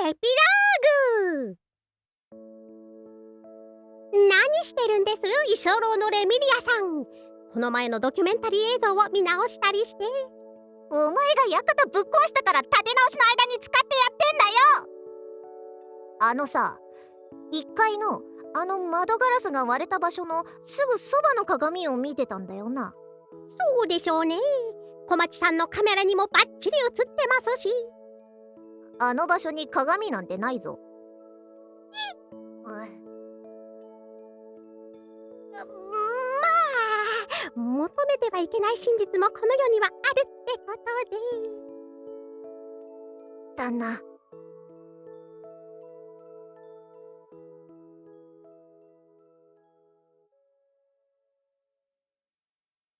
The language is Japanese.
エピラーグ。何してるんです居候のレミリアさん。この前のドキュメンタリー映像を見直したりして。 お前が館ぶっ壊したから立て直しの間に使ってやってんだよ。あのさ、1階のあの窓ガラスが割れた場所のすぐそばの鏡を見てたんだよな。 そうでしょうね。小町さんのカメラにもバッチリ映ってますし。 あの場所に鏡なんてないぞ。 まあ求めてはいけない真実もこの世にはあるってことで。 だな。